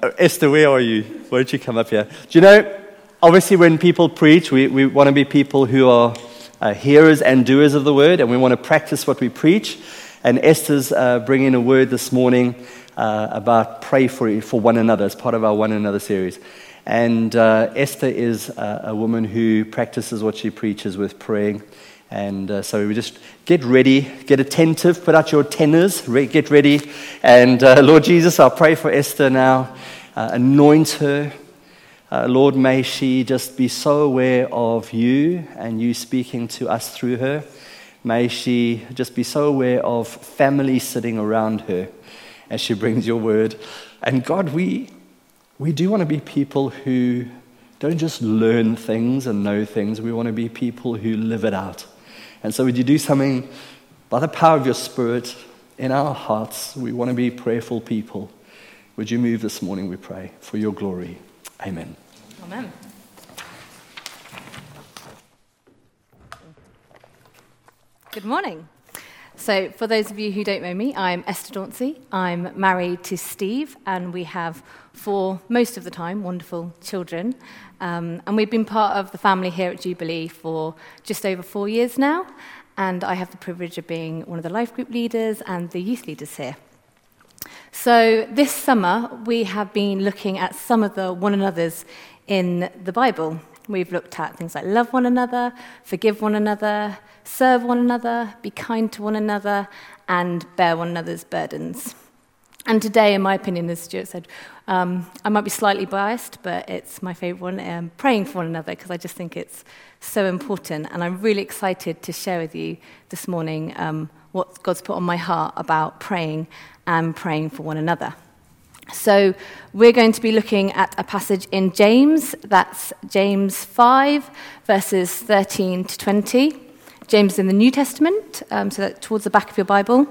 Esther, where are you? Why don't you come up here? Do you know, obviously when people preach, we want to be people who are hearers and doers of the word, and we want to practice what we preach. And Esther's bringing a word this morning about pray for one another as part of our One Another series. And Esther is a woman who practices what she preaches with praying. And so we just get ready, get attentive, put out your tenors, get ready. And Lord Jesus, I'll pray for Esther now. Anoint her. Lord, may she just be so aware of you and you speaking to us through her. May she just be so aware of family sitting around her as she brings your word. And God, we do want to be people who don't just learn things and know things. We want to be people who live it out. And so would you do something by the power of your Spirit in our hearts? We want to be prayerful people. Would you move this morning, we pray, for your glory. Amen. Amen. Good morning. So for those of you who don't know me, I'm Esther Dauncey. I'm married to Steve, and we have 4, most of the time, wonderful children. And we've been part of the family here at Jubilee for just over 4 years now. And I have the privilege of being one of the life group leaders and the youth leaders here. So this summer, we have been looking at some of the one another's in the Bible. We've looked at things like love one another, forgive one another, serve one another, be kind to one another, and bear one another's burdens. And today, in my opinion, as Stuart said, I might be slightly biased, but it's my favourite one, praying for one another, because I just think it's so important. And I'm really excited to share with you this morning what God's put on my heart about praying and praying for one another. So we're going to be looking at a passage in James. That's James 5, verses 13 to 20. James in the New Testament, so that's towards the back of your Bible.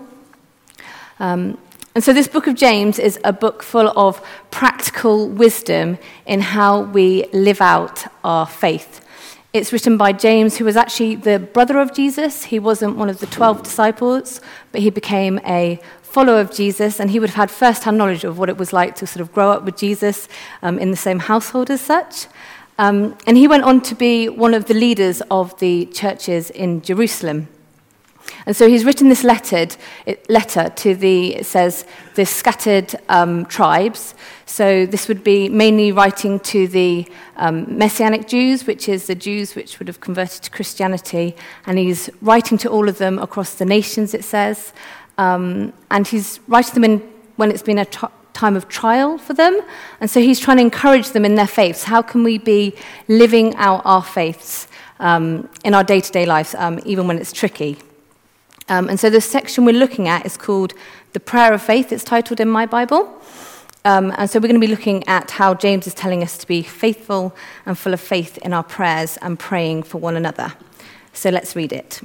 And so this book of James is a book full of practical wisdom in how we live out our faith. It's written by James, who was actually the brother of Jesus. He wasn't one of the 12 disciples, but he became a follower of Jesus, and he would have had first-hand knowledge of what it was like to sort of grow up with Jesus in the same household as such. And he went on to be one of the leaders of the churches in Jerusalem. And so he's written this letter to the scattered tribes. So this would be mainly writing to the Messianic Jews, which is the Jews which would have converted to Christianity. And he's writing to all of them across the nations, it says. And he's writing them when it's been a time of trial for them. And so he's trying to encourage them in their faiths. How can we be living out our faiths in our day-to-day lives, even when it's tricky? And so the section we're looking at is called The Prayer of Faith. It's titled in my Bible. And so we're going to be looking at how James is telling us to be faithful and full of faith in our prayers and praying for one another. So let's read it.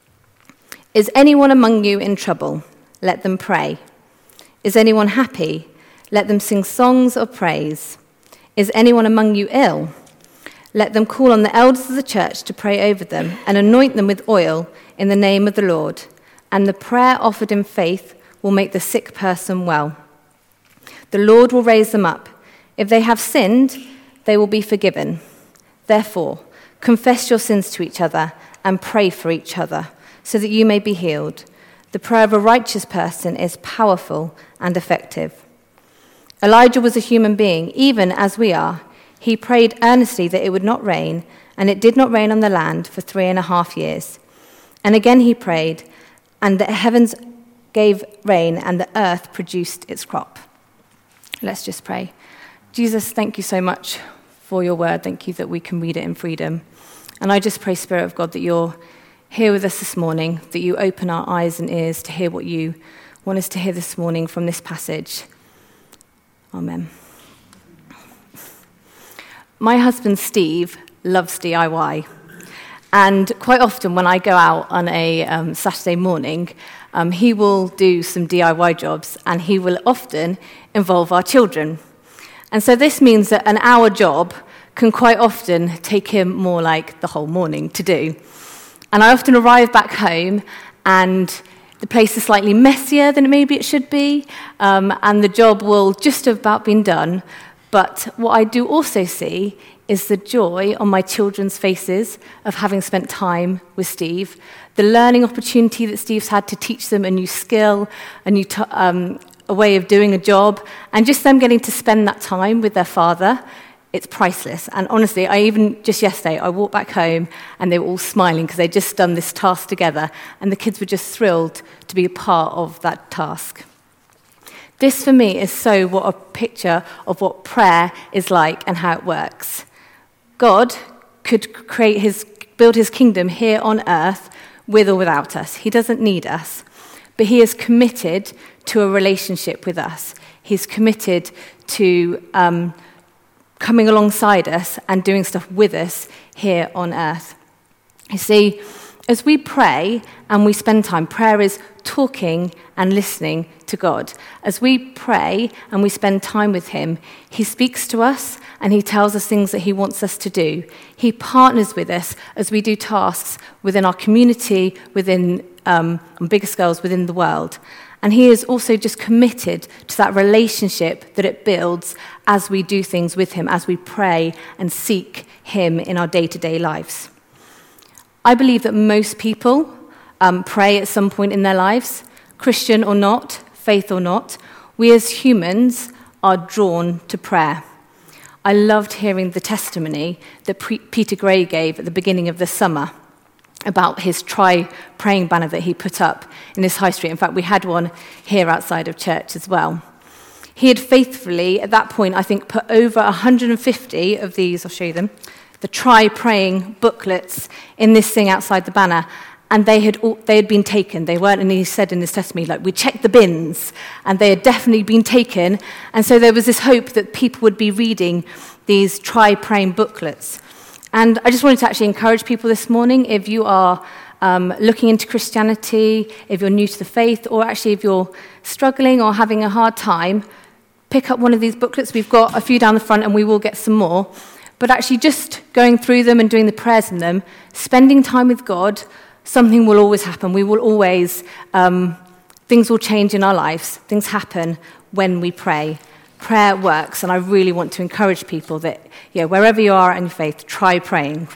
Is anyone among you in trouble? Let them pray. Is anyone happy? Let them sing songs of praise. Is anyone among you ill? Let them call on the elders of the church to pray over them and anoint them with oil in the name of the Lord. And the prayer offered in faith will make the sick person well. The Lord will raise them up. If they have sinned, they will be forgiven. Therefore, confess your sins to each other and pray for each other, so that you may be healed. The prayer of a righteous person is powerful and effective. Elijah was a human being, even as we are. He prayed earnestly that it would not rain, and it did not rain on the land for 3.5 years. And again he prayed, and the heavens gave rain, and the earth produced its crop. Let's just pray. Jesus, thank you so much for your word. Thank you that we can read it in freedom. And I just pray, Spirit of God, that you're here with us this morning, that you open our eyes and ears to hear what you want us to hear this morning from this passage. Amen. My husband, Steve, loves DIY. And quite often when I go out on a Saturday morning, he will do some DIY jobs, and he will often involve our children. And so this means that an hour job can quite often take him more like the whole morning to do. And I often arrive back home, and The place is slightly messier than maybe it should be, and the job will just have about been done. But what I do also see is the joy on my children's faces of having spent time with Steve, the learning opportunity that Steve's had to teach them a new skill, a way of doing a job, and just them getting to spend that time with their father. It's priceless. And honestly, just yesterday, I walked back home and they were all smiling because they'd just done this task together, and the kids were just thrilled to be a part of that task. This, for me, is so what a picture of what prayer is like and how it works. God could build his kingdom here on earth with or without us. He doesn't need us, but he is committed to a relationship with us. He's committed to coming alongside us and doing stuff with us here on earth. You see, as we pray and we spend time, prayer is talking and listening to God. As we pray and we spend time with him, he speaks to us and he tells us things that he wants us to do. He partners with us as we do tasks within our community, within on bigger scales within the world. And he is also just committed to that relationship that it builds as we do things with him, as we pray and seek him in our day-to-day lives. I believe that most people pray at some point in their lives, Christian or not, faith or not. We as humans are drawn to prayer. I loved hearing the testimony that Peter Gray gave at the beginning of the summer about his Try Praying banner that he put up in his high street. In fact, we had one here outside of church as well. He had faithfully, at that point, I think, put over 150 of these, I'll show you them, the Try Praying booklets in this thing outside the banner, and they had been taken. They weren't, and he said in his testimony, we checked the bins, and they had definitely been taken, and so there was this hope that people would be reading these Try Praying booklets. And I just wanted to actually encourage people this morning, if you are looking into Christianity, if you're new to the faith, or actually if you're struggling or having a hard time, pick up one of these booklets. We've got a few down the front, and we will get some more. But actually just going through them and doing the prayers in them, spending time with God, something will always happen. We will always, things will change in our lives. Things happen when we pray. Prayer works, and I really want to encourage people that, wherever you are in your faith, try praying.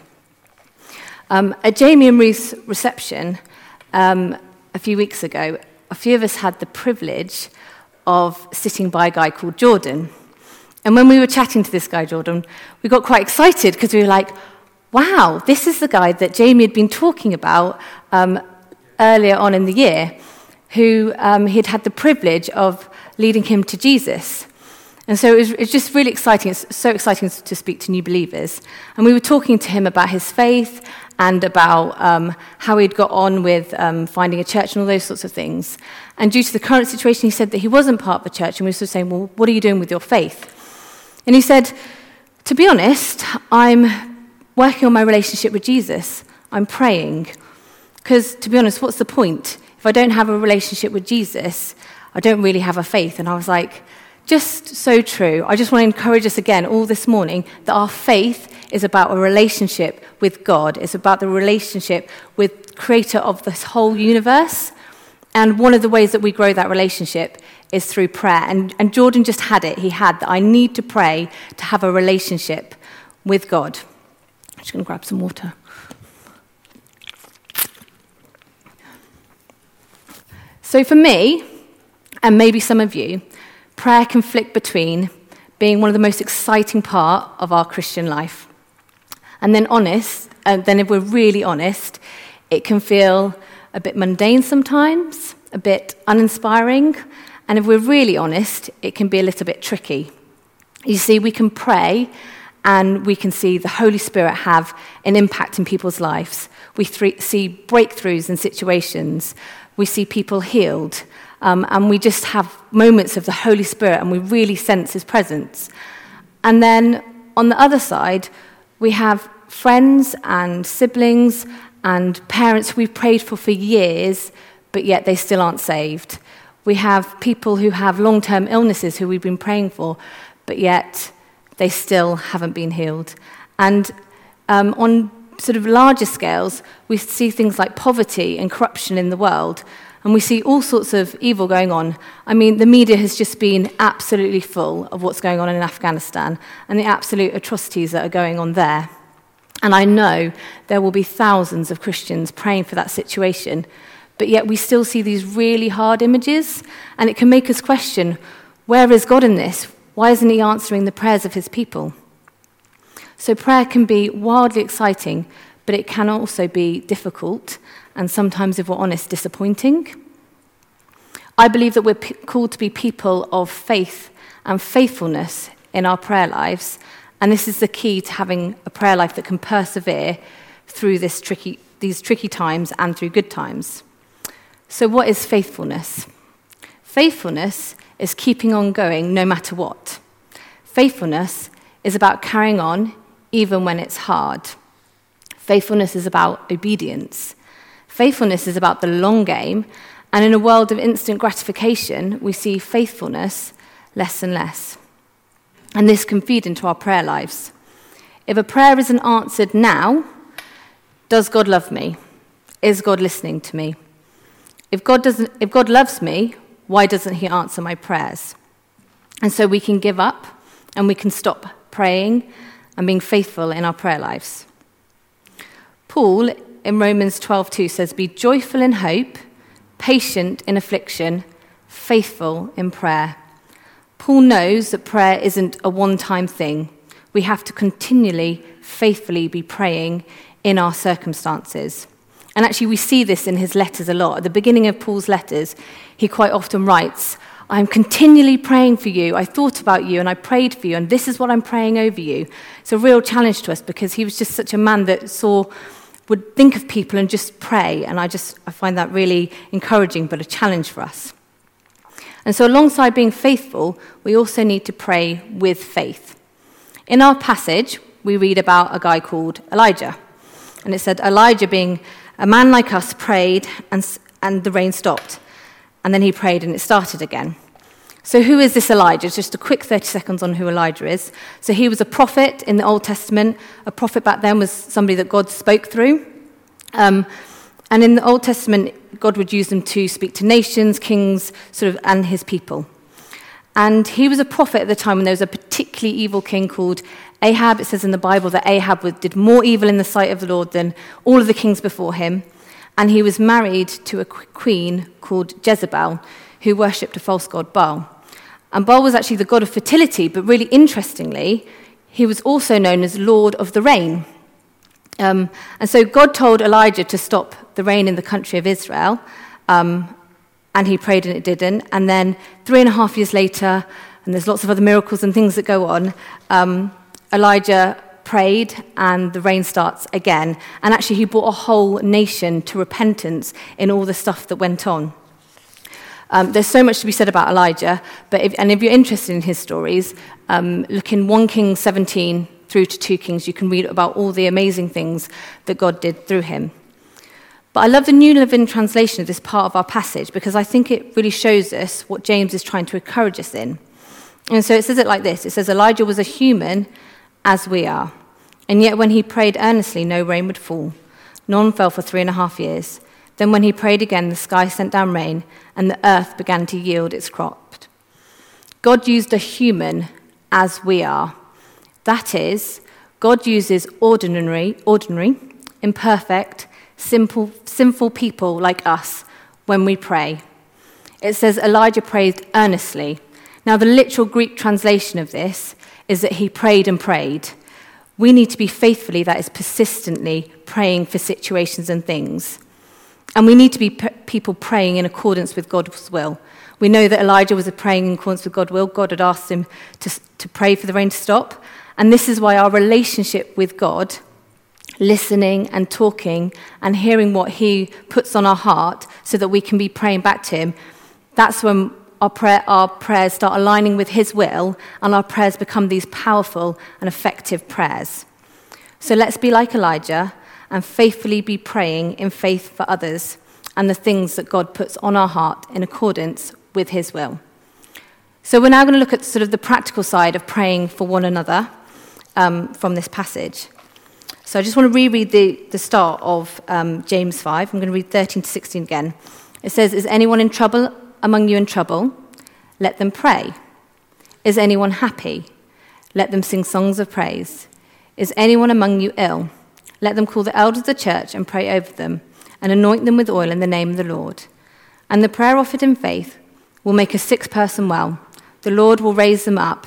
At Jamie and Ruth's reception a few weeks ago, a few of us had the privilege of sitting by a guy called Jordan. And when we were chatting to this guy, Jordan, we got quite excited because we were like, wow, this is the guy that Jamie had been talking about earlier on in the year, who he'd had the privilege of leading him to Jesus. And so it was just really exciting. It's so exciting to speak to new believers. And we were talking to him about his faith and about how he'd got on with finding a church and all those sorts of things. And due to the current situation, he said that he wasn't part of the church, and we were sort of saying, well, what are you doing with your faith? And he said, to be honest, I'm working on my relationship with Jesus. I'm praying. Because, to be honest, what's the point? If I don't have a relationship with Jesus, I don't really have a faith. And I was like, just so true. I just want to encourage us again all this morning that our faith is about a relationship with God. It's about the relationship with the creator of this whole universe. And one of the ways that we grow that relationship is through prayer. And Jordan just had it. He had that. I need to pray to have a relationship with God. I'm just going to grab some water. So for me, and maybe some of you, prayer can flick between being one of the most exciting part of our Christian life. And then if we're really honest, it can feel a bit mundane sometimes, a bit uninspiring, and if we're really honest, it can be a little bit tricky. You see, we can pray and we can see the Holy Spirit have an impact in people's lives. We see breakthroughs in situations. We see people healed. And we just have moments of the Holy Spirit, and we really sense his presence. And then on the other side, we have friends and siblings and parents who we've prayed for years, but yet they still aren't saved. We have people who have long-term illnesses who we've been praying for, but yet they still haven't been healed. And on sort of larger scales, we see things like poverty and corruption in the world. And we see all sorts of evil going on. I mean, the media has just been absolutely full of what's going on in Afghanistan and the absolute atrocities that are going on there. And I know there will be thousands of Christians praying for that situation, but yet we still see these really hard images, and it can make us question, where is God in this? Why isn't he answering the prayers of his people? So prayer can be wildly exciting, but it can also be difficult, and sometimes, if we're honest, disappointing. I believe that we're called to be people of faith and faithfulness in our prayer lives, and this is the key to having a prayer life that can persevere through these tricky times and through good times. So what is faithfulness? Faithfulness is keeping on going no matter what. Faithfulness is about carrying on even when it's hard. Faithfulness is about obedience. Faithfulness is about the long game, and in a world of instant gratification, we see faithfulness less and less. And this can feed into our prayer lives. If a prayer isn't answered now, does God love me? Is God listening to me? If God loves me, why doesn't he answer my prayers? And so we can give up and we can stop praying and being faithful in our prayer lives. Paul in Romans 12:2 says, "Be joyful in hope, patient in affliction, faithful in prayer." Paul knows that prayer isn't a one-time thing. We have to continually, faithfully be praying in our circumstances. And actually we see this in his letters a lot. At the beginning of Paul's letters, he quite often writes, "I'm continually praying for you. I thought about you and I prayed for you, and this is what I'm praying over you." It's a real challenge to us because he was just such a man that would think of people and just pray. And I find that really encouraging, but a challenge for us. And so alongside being faithful, we also need to pray with faith. In our passage, we read about a guy called Elijah. And it said, Elijah, being a man like us, prayed and the rain stopped. And then he prayed and it started again. So who is this Elijah? Just a quick 30 seconds on who Elijah is. So he was a prophet in the Old Testament. A prophet back then was somebody that God spoke through. And in the Old Testament, God would use them to speak to nations, kings, and his people. And he was a prophet at the time when there was a particularly evil king called Ahab. It says in the Bible that Ahab did more evil in the sight of the Lord than all of the kings before him. And he was married to a queen called Jezebel, who worshipped a false god, Baal. And Baal was actually the god of fertility, but really interestingly, he was also known as Lord of the Rain. And so God told Elijah to stop the rain in the country of Israel, and he prayed and it didn't. And then 3.5 years later, and there's lots of other miracles and things that go on, Elijah prayed and the rain starts again. And actually he brought a whole nation to repentance in all the stuff that went on. There's so much to be said about Elijah, but if you're interested in his stories, look in 1 Kings 17 through to 2 Kings, you can read about all the amazing things that God did through him. But I love the New Living Translation of this part of our passage because I think it really shows us what James is trying to encourage us in. And so it says it like this. It says, Elijah was a human as we are, and yet when he prayed earnestly, no rain would fall. None fell for 3.5 years. Then when he prayed again, the sky sent down rain, and the earth began to yield its crop. God used a human as we are. That is, God uses ordinary, imperfect, simple, sinful people like us when we pray. It says Elijah prayed earnestly. Now, the literal Greek translation of this is that he prayed and prayed. We need to be faithfully, that is persistently, praying for situations and things. And we need to be people praying in accordance with God's will. We know that Elijah was praying in accordance with God's will. God had asked him to pray for the rain to stop. And this is why our relationship with God, listening and talking and hearing what he puts on our heart so that we can be praying back to him, that's when our prayers start aligning with his will and our prayers become these powerful and effective prayers. So let's be like Elijah and faithfully be praying in faith for others and the things that God puts on our heart in accordance with his will. So we're now going to look at the practical side of praying for one another from this passage. So I just want to reread the start of James 5. I'm going to read 13 to 16 again. It says, is anyone in trouble among you in trouble? Let them pray. Is anyone happy? Let them sing songs of praise. Is anyone among you ill? Let them call the elders of the church and pray over them, and anoint them with oil in the name of the Lord. And the prayer offered in faith will make a sick person well. The Lord will raise them up.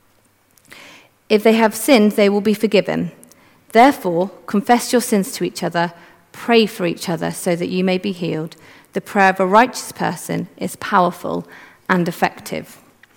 If they have sinned, they will be forgiven. Therefore, confess your sins to each other, pray for each other so that you may be healed. The prayer of a righteous person is powerful and effective.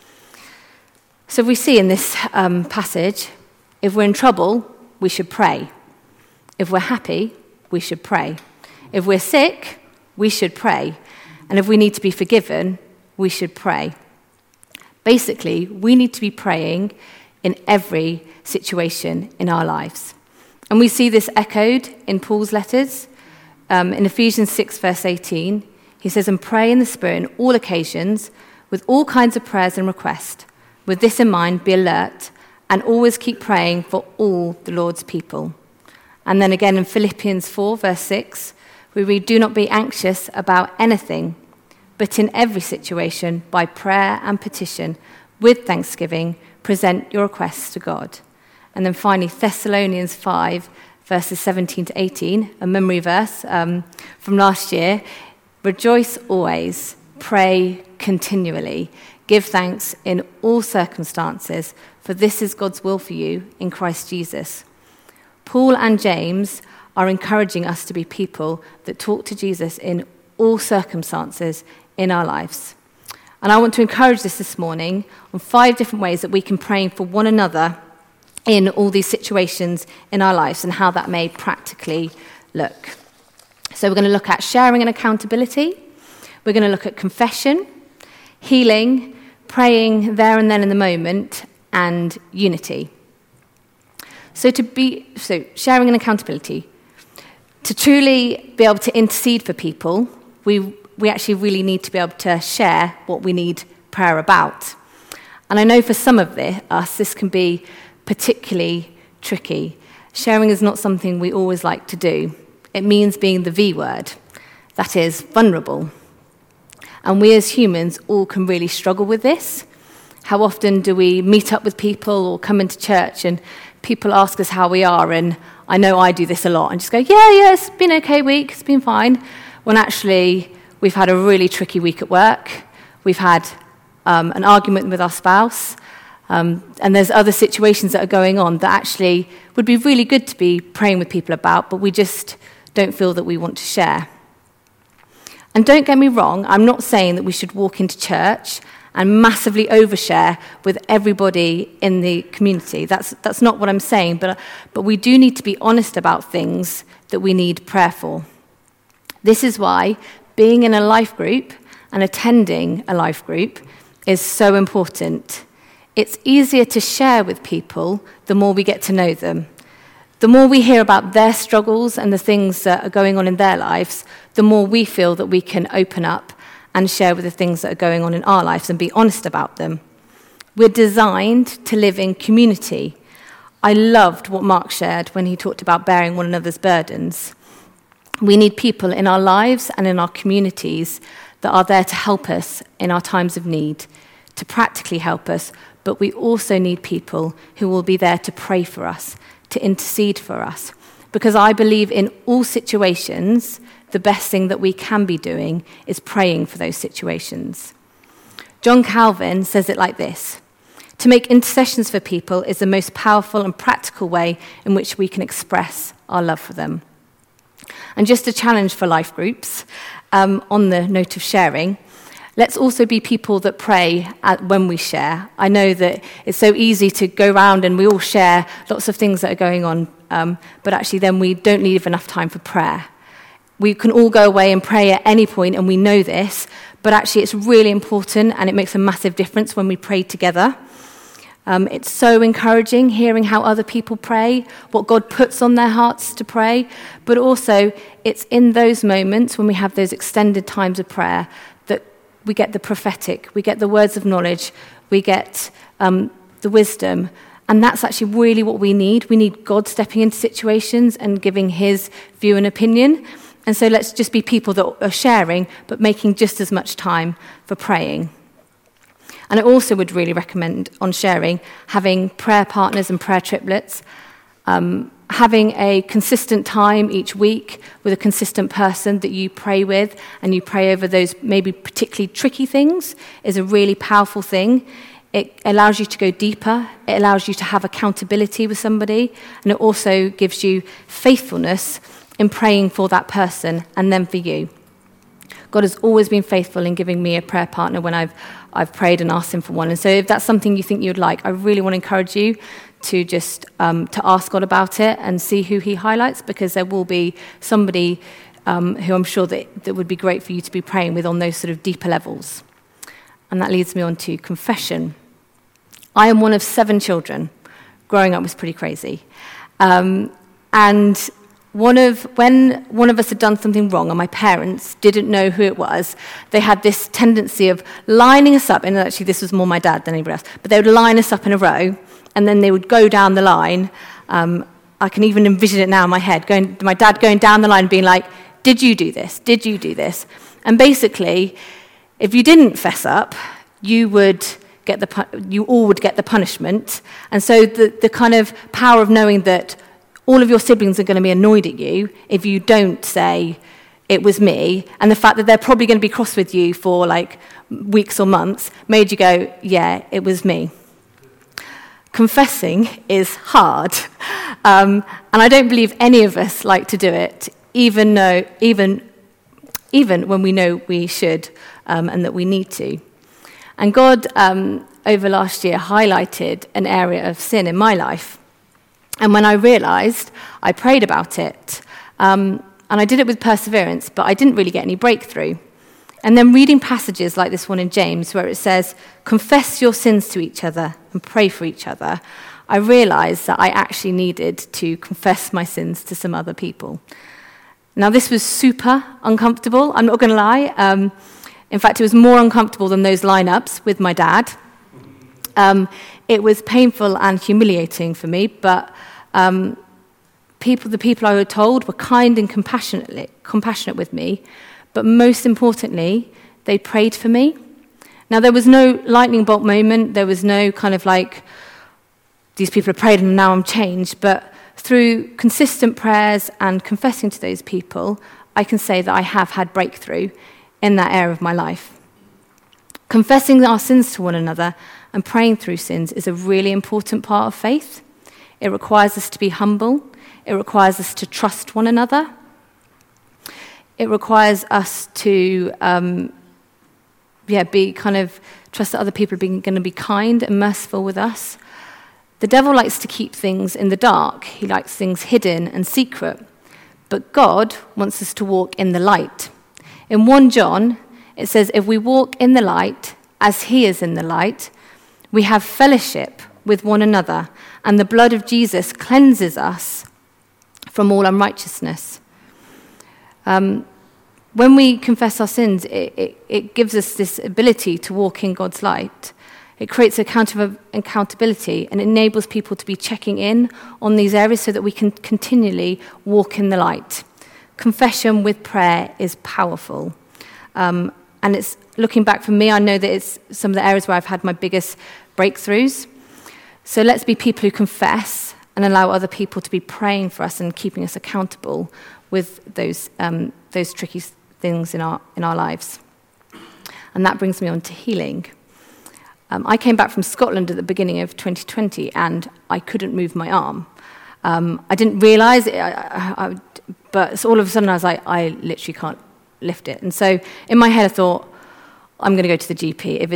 So we see in this passage, if we're in trouble, we should pray. If we're happy, we should pray. If we're sick, we should pray. And if we need to be forgiven, we should pray. Basically, we need to be praying in every situation in our lives. And we see this echoed in Paul's letters. In Ephesians 6, verse 18, he says, and pray in the Spirit on all occasions, with all kinds of prayers and requests. With this in mind, be alert, and always keep praying for all the Lord's people. And then again in Philippians 4, verse 6, we read, do not be anxious about anything, but in every situation, by prayer and petition, with thanksgiving, present your requests to God. And then finally, Thessalonians 5, verses 17 to 18, a memory verse from last year. Rejoice always, pray continually, give thanks in all circumstances, for this is God's will for you in Christ Jesus. Paul and James are encouraging us to be people that talk to Jesus in all circumstances in our lives. And I want to encourage this morning on 5 different ways that we can pray for one another in all these situations in our lives and how that may practically look. So we're going to look at sharing and accountability. We're going to look at confession, healing, praying there and then in the moment, and unity. So sharing and accountability. To truly be able to intercede for people, we actually really need to be able to share what we need prayer about. And I know for some of us, this can be particularly tricky. Sharing is not something we always like to do. It means being the V word, that is, vulnerable. And we as humans all can really struggle with this. How often do we meet up with people or come into church and people ask us how we are, and I know I do this a lot, and just go, yeah, it's been an okay week, it's been fine, when actually we've had a really tricky week at work, we've had an argument with our spouse, and there's other situations that are going on that actually would be really good to be praying with people about, but we just don't feel that we want to share. And don't get me wrong, I'm not saying that we should walk into church and massively overshare with everybody in the community. That's not what I'm saying, but we do need to be honest about things that we need prayer for. This is why being in a life group and attending a life group is so important. It's easier to share with people the more we get to know them. The more we hear about their struggles and the things that are going on in their lives, the more we feel that we can open up and share with the things that are going on in our lives and be honest about them. We're designed to live in community. I loved what Mark shared when he talked about bearing one another's burdens. We need people in our lives and in our communities that are there to help us in our times of need, to practically help us, but we also need people who will be there to pray for us, to intercede for us. Because I believe in all situations, the best thing that we can be doing is praying for those situations. John Calvin says it like this: to make intercessions for people is the most powerful and practical way in which we can express our love for them. And just a challenge for life groups, on the note of sharing, let's also be people that pray when we share. I know that it's so easy to go around and we all share lots of things that are going on, but actually then we don't leave enough time for prayer. We can all go away and pray at any point, and we know this, but actually it's really important, and it makes a massive difference when we pray together. It's so encouraging hearing how other people pray, what God puts on their hearts to pray, but also it's in those moments when we have those extended times of prayer that we get the prophetic, we get the words of knowledge, we get the wisdom, and that's actually really what we need. We need God stepping into situations and giving his view and opinion. And so let's just be people that are sharing, but making just as much time for praying. And I also would really recommend on sharing having prayer partners and prayer triplets, having a consistent time each week with a consistent person that you pray with and you pray over those maybe particularly tricky things is a really powerful thing. It allows you to go deeper. It allows you to have accountability with somebody. And it also gives you faithfulness in praying for that person and then for you. God has always been faithful in giving me a prayer partner when I've prayed and asked him for one. And so if that's something you think you'd like, I really want to encourage you to just to ask God about it and see who he highlights, because there will be somebody who I'm sure that would be great for you to be praying with on those sort of deeper levels. And that leads me on to confession. I am one of 7 children. Growing up was pretty crazy. And when one of us had done something wrong and my parents didn't know who it was, they had this tendency of lining us up, and actually this was more my dad than anybody else, but they would line us up in a row, and then they would go down the line. I can even envision it now in my head, my dad going down the line and being like, did you do this? Did you do this? And basically, if you didn't fess up, you all would get the punishment. And so the kind of power of knowing that all of your siblings are going to be annoyed at you if you don't say, it was me, and the fact that they're probably going to be cross with you for like weeks or months made you go, yeah, it was me. Confessing is hard, and I don't believe any of us like to do it, even when we know we should and that we need to. And God, over last year, highlighted an area of sin in my life. And when I realized, I prayed about it. And I did it with perseverance, but I didn't really get any breakthrough. And then reading passages like this one in James, where it says, confess your sins to each other and pray for each other, I realized that I actually needed to confess my sins to some other people. Now, this was super uncomfortable, I'm not going to lie. In fact, it was more uncomfortable than those lineups with my dad. It was painful and humiliating for me, but the people I were told were kind and compassionate with me, but most importantly, they prayed for me. Now, there was no lightning bolt moment. There was no kind of like, these people have prayed and now I'm changed. But through consistent prayers and confessing to those people, I can say that I have had breakthrough in that area of my life. Confessing our sins to one another and praying through sins is a really important part of faith. It requires us to be humble. It requires us to trust one another. It requires us to be kind of trust that other people are going to be kind and merciful with us. The devil likes to keep things in the dark. He likes things hidden and secret. But God wants us to walk in the light. In 1 John, it says, if we walk in the light as he is in the light, we have fellowship with one another, and the blood of Jesus cleanses us from all unrighteousness. When we confess our sins, it gives us this ability to walk in God's light. It creates accountability and enables people to be checking in on these areas so that we can continually walk in the light. Confession with prayer is powerful. And it's looking back for me, I know that it's some of the areas where I've had my biggest breakthroughs. So let's be people who confess and allow other people to be praying for us and keeping us accountable with those tricky things in our lives. And that brings me on to healing. I came back from Scotland at the beginning of 2020 and I couldn't move my arm. I didn't realise it, but so all of a sudden I was like, I literally can't lift it. And so in my head I thought, I'm going to go to the GP. If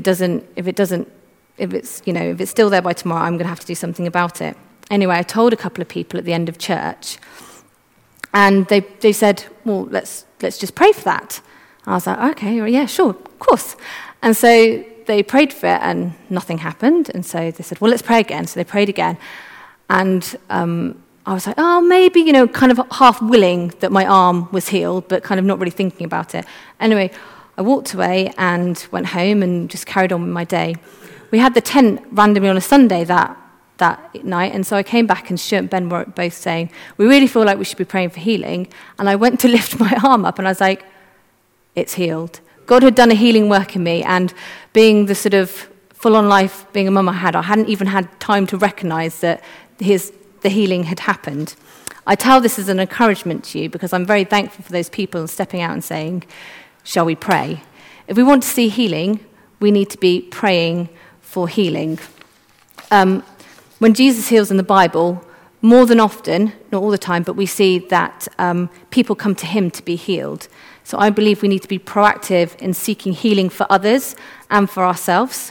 it's still there by tomorrow, I'm going to have to do something about it. Anyway, I told a couple of people at the end of church, and they said, well, let's just pray for that. And I was like, okay, well, yeah, sure, of course. And so they prayed for it, and nothing happened. And so they said, well, let's pray again. So they prayed again. And I was like, oh, maybe, kind of half willing that my arm was healed, but kind of not really thinking about it. Anyway, I walked away and went home and just carried on with my day. We had the tent randomly on a Sunday that that night. And so I came back, and Stuart and Ben were both saying, we really feel like we should be praying for healing. And I went to lift my arm up, and I was like, it's healed. God had done a healing work in me, and being the sort of full-on life, being a mum I hadn't even had time to recognize that the healing had happened. I tell this as an encouragement to you because I'm very thankful for those people stepping out and saying, shall we pray? If we want to see healing, we need to be praying for healing. When Jesus heals in the Bible, more than often, not all the time, but we see that people come to him to be healed. So I believe we need to be proactive in seeking healing for others and for ourselves.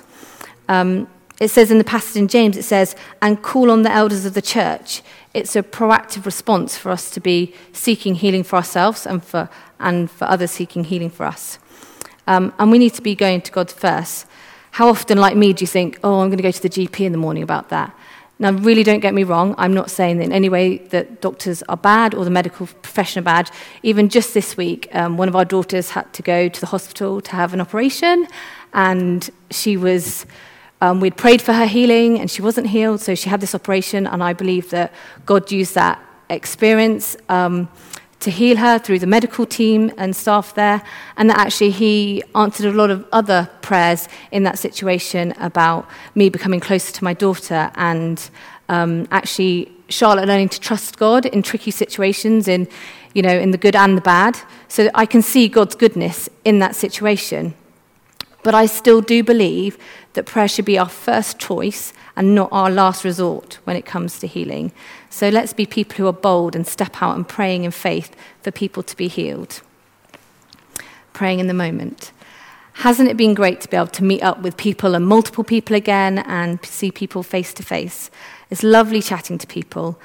It says in the passage in James, it says, and call on the elders of the church. It's a proactive response for us to be seeking healing for ourselves and for others seeking healing for us. And we need to be going to God first. How often, like me, do you think, oh, I'm going to go to the GP in the morning about that? Now, really don't get me wrong. I'm not saying that in any way that doctors are bad or the medical profession are bad. Even just this week, one of our daughters had to go to the hospital to have an operation, and she was... we'd prayed for her healing, and she wasn't healed, so she had this operation, and I believe that God used that experience to heal her through the medical team and staff there, and that actually he answered a lot of other prayers in that situation about me becoming closer to my daughter and actually Charlotte learning to trust God in tricky situations, in the good and the bad, so that I can see God's goodness in that situation. But I still do believe that prayer should be our first choice and not our last resort when it comes to healing. So let's be people who are bold and step out and praying in faith for people to be healed. Praying in the moment. Hasn't it been great to be able to meet up with people and multiple people again and see people face to face? It's lovely chatting to people.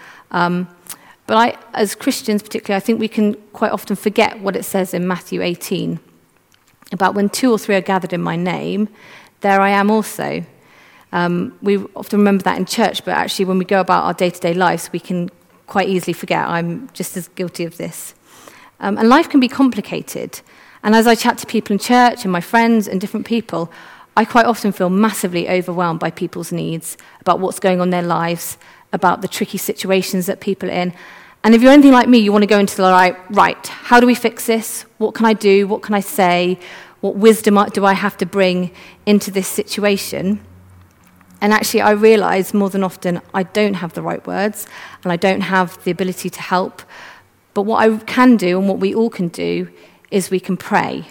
But as Christians particularly, I think we can quite often forget what it says in Matthew 18 about when 2 or 3 are gathered in my name, there I am also. We often remember that in church, but actually when we go about our day-to-day lives, we can quite easily forget. I'm just as guilty of this. And life can be complicated. And as I chat to people in church and my friends and different people, I quite often feel massively overwhelmed by people's needs, about what's going on in their lives, about the tricky situations that people are in. And if you're anything like me, you want to go into the right, how do we fix this? What can I do? What can I say? What wisdom do I have to bring into this situation? And actually, I realize more than often I don't have the right words and I don't have the ability to help. But what I can do and what we all can do is we can pray.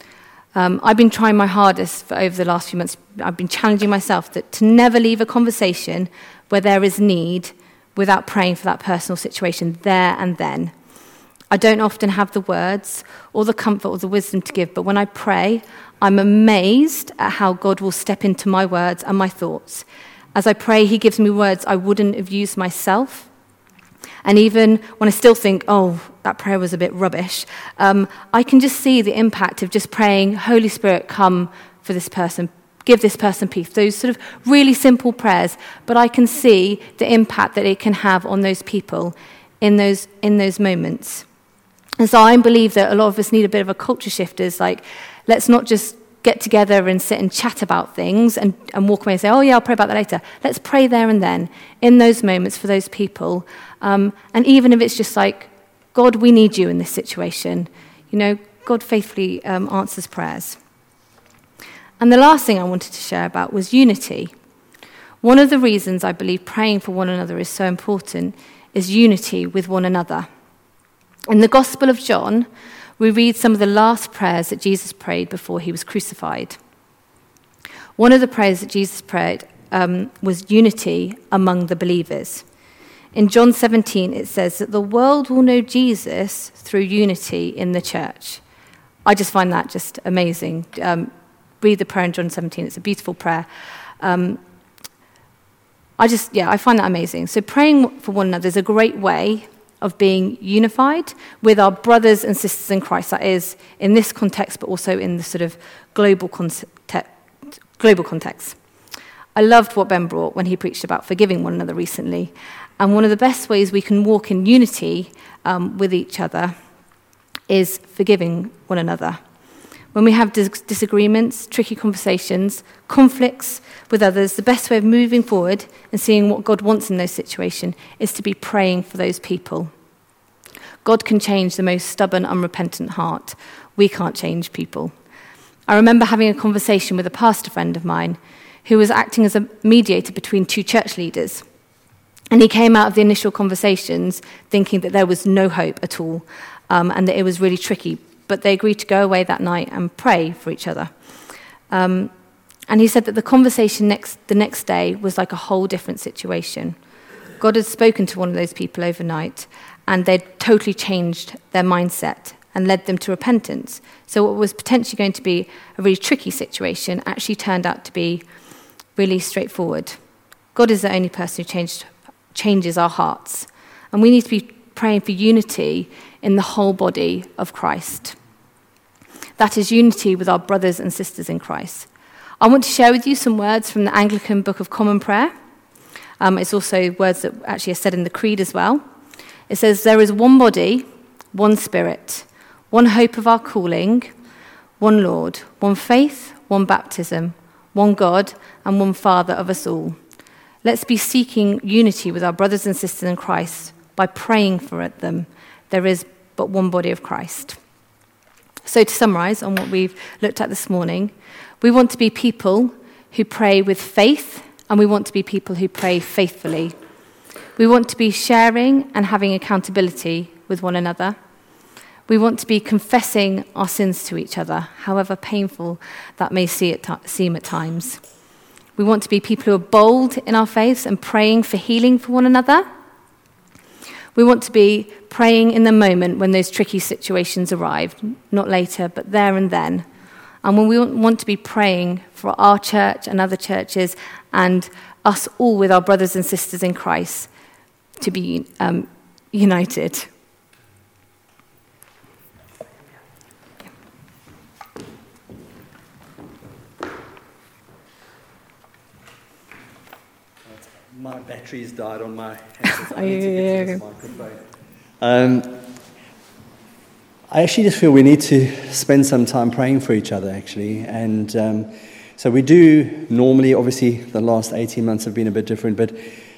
I've been trying my hardest for over the last few months. I've been challenging myself to never leave a conversation where there is need without praying for that personal situation there and then. I don't often have the words or the comfort or the wisdom to give, but when I pray, I'm amazed at how God will step into my words and my thoughts. As I pray, he gives me words I wouldn't have used myself. And even when I still think, oh, that prayer was a bit rubbish, I can just see the impact of just praying, Holy Spirit, come for this person, give this person peace. Those sort of really simple prayers, but I can see the impact that it can have on those people in those moments. And so I believe that a lot of us need a bit of a culture shift. Is like, let's not just get together and sit and chat about things and walk away and say, oh yeah, I'll pray about that later. Let's pray there and then, in those moments for those people. And even if it's just like, God, we need you in this situation. God faithfully answers prayers. And the last thing I wanted to share about was unity. One of the reasons I believe praying for one another is so important is unity with one another. In the Gospel of John, we read some of the last prayers that Jesus prayed before he was crucified. One of the prayers that Jesus prayed was unity among the believers. In John 17, it says that the world will know Jesus through unity in the church. I just find that just amazing. Read the prayer in John 17. It's a beautiful prayer. I find that amazing. So praying for one another is a great way of being unified with our brothers and sisters in Christ. That is, in this context, but also in the sort of global context. I loved what Ben brought when he preached about forgiving one another recently. And one of the best ways we can walk in unity with each other is forgiving one another. When we have disagreements, tricky conversations, conflicts with others, the best way of moving forward and seeing what God wants in those situations is to be praying for those people. God can change the most stubborn, unrepentant heart. We can't change people. I remember having a conversation with a pastor friend of mine who was acting as a mediator between two church leaders. And he came out of the initial conversations thinking that there was no hope at all, and that it was really tricky. But they agreed to go away that night and pray for each other. And he said that the conversation the next day was like a whole different situation. God had spoken to one of those people overnight, and they'd totally changed their mindset and led them to repentance. So what was potentially going to be a really tricky situation actually turned out to be really straightforward. God is the only person who changes our hearts. And we need to be praying for unity in the whole body of Christ. That is unity with our brothers and sisters in Christ. I want to share with you some words from the Anglican Book of Common Prayer. It's also words that actually are said in the Creed as well. It says, "There is one body, one spirit, one hope of our calling, one Lord, one faith, one baptism, one God, and one Father of us all. Let's be seeking unity with our brothers and sisters in Christ by praying for them. There is but one body of Christ." So to summarize on what we've looked at this morning, we want to be people who pray with faith, and we want to be people who pray faithfully. We want to be sharing and having accountability with one another. We want to be confessing our sins to each other, however painful that may seem at times. We want to be people who are bold in our faiths and praying for healing for one another. We want to be praying in the moment when those tricky situations arrive, not later, but there and then. And when we want to be praying for our church and other churches and us all with our brothers and sisters in Christ to be united. My battery's died on my headset. I need to get to this microphone. I actually just feel we need to spend some time praying for each other, actually. And so we do normally, obviously, the last 18 months have been a bit different, but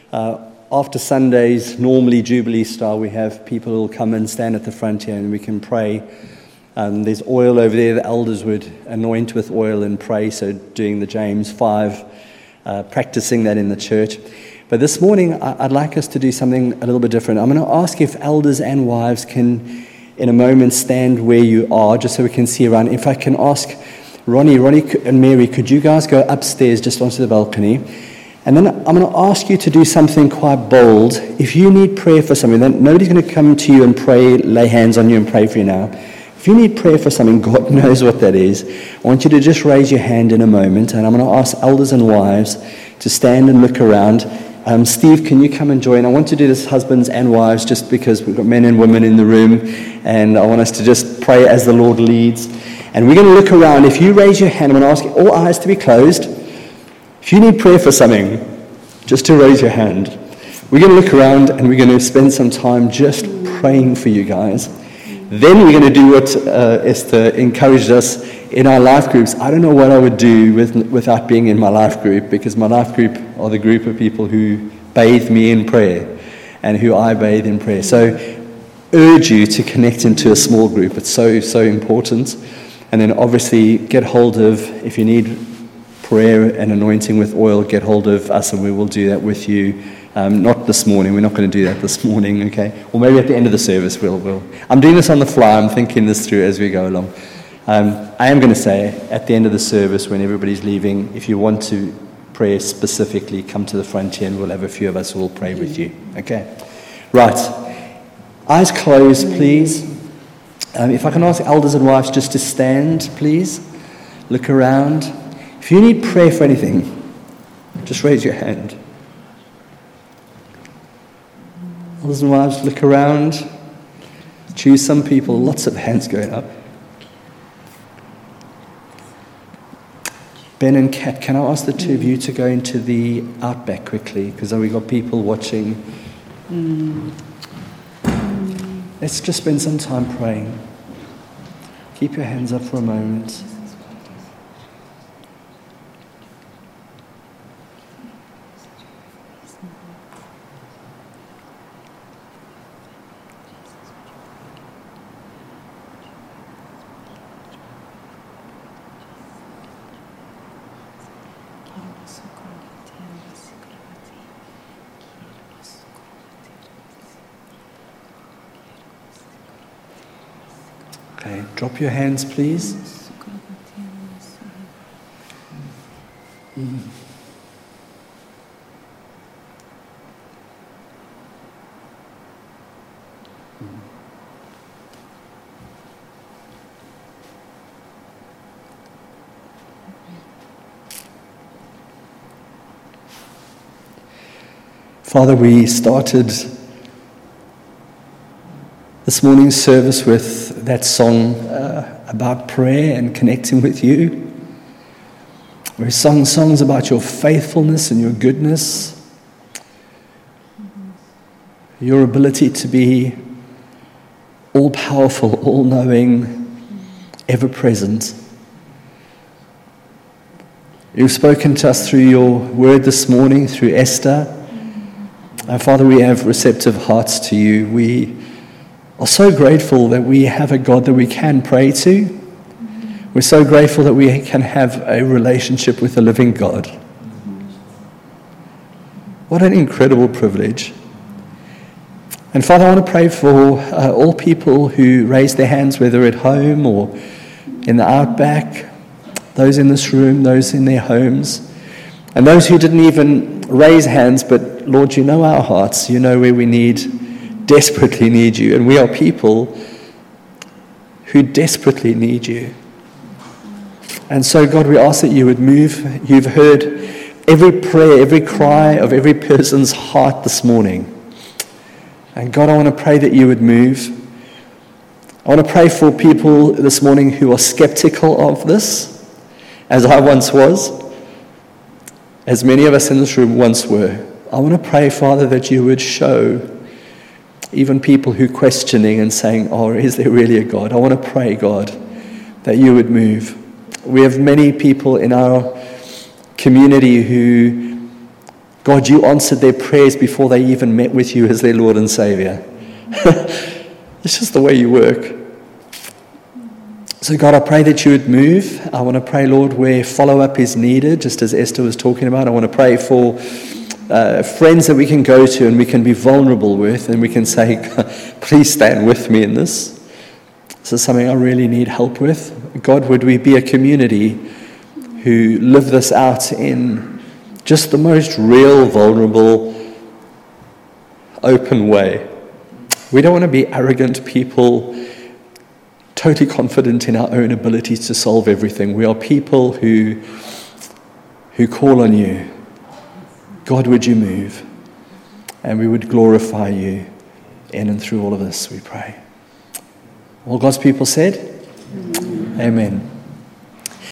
after Sundays, normally Jubilee style, we have people who will come and stand at the front here and we can pray. There's oil over there. The elders would anoint with oil and pray, so doing the James 5, practicing that in the church. But this morning, I'd like us to do something a little bit different. I'm going to ask if elders and wives can, in a moment, stand where you are, just so we can see around. If I can ask Ronnie and Mary, could you guys go upstairs just onto the balcony? And then I'm going to ask you to do something quite bold. If you need prayer for something, then nobody's going to come to you and pray, lay hands on you and pray for you now. If you need prayer for something, God knows what that is. I want you to just raise your hand in a moment, and I'm going to ask elders and wives to stand and look around. Steve, can you come and join? I want to do this husbands and wives just because we've got men and women in the room, and I want us to just pray as the Lord leads. And we're going to look around. If you raise your hand, I'm going to ask all eyes to be closed. If you need prayer for something, just to raise your hand. We're going to look around and we're going to spend some time just praying for you guys. Then we're going to do what Esther encouraged us in our life groups. I don't know what I would do without being in my life group, because my life group are the group of people who bathe me in prayer and who I bathe in prayer. So urge you to connect into a small group. It's so, so important. And then obviously get hold of, if you need prayer and anointing with oil, get hold of us and we will do that with you. Not this morning. We're not going to do that this morning, okay? Or maybe at the end of the service we'll. I'm doing this on the fly. I'm thinking this through as we go along. I am going to say at the end of the service when everybody's leaving, if you want to pray specifically, come to the front here and we'll have a few of us who will pray with you, okay? Right. Eyes closed, please. If I can ask elders and wives just to stand, please. Look around. If you need prayer for anything, just raise your hand. Elders and wives, look around. Choose some people. Lots of hands going up. Ben and Kat, can I ask the two of you to go into the outback quickly? Because we've got people watching. Let's just spend some time praying. Keep your hands up for a moment. Okay, drop your hands, please. Father, we started this morning's service with that song about prayer and connecting with you. We sung songs about your faithfulness and your goodness, your ability to be all-powerful, all-knowing, ever-present. You've spoken to us through your word this morning, through Esther. Father, we have receptive hearts to you. We are so grateful that we have a God that we can pray to. We're so grateful that we can have a relationship with the living God. What an incredible privilege. And Father, I want to pray for all people who raise their hands, whether at home or in the outback, those in this room, those in their homes, and those who didn't even raise hands, but Lord, you know our hearts, you know where we desperately need you, and we are people who desperately need you. And so, God, we ask that you would move. You've heard every prayer, every cry of every person's heart this morning. And God, I want to pray that you would move. I want to pray for people this morning who are skeptical of this, as I once was, as many of us in this room once were. I want to pray, Father, that you would show even people who are questioning and saying, oh, is there really a God? I want to pray, God, that you would move. We have many people in our community who, God, you answered their prayers before they even met with you as their Lord and Savior. It's just the way you work. So, God, I pray that you would move. I want to pray, Lord, where follow-up is needed, just as Esther was talking about. I want to pray for friends that we can go to and we can be vulnerable with, and we can say, please stand with me in this. This is something I really need help with. God, would we be a community who live this out in just the most real, vulnerable, open way. We don't want to be arrogant people, totally confident in our own abilities to solve everything. We are people who call on you. God, would you move? And we would glorify you in and through all of this, we pray. All God's people said? Amen.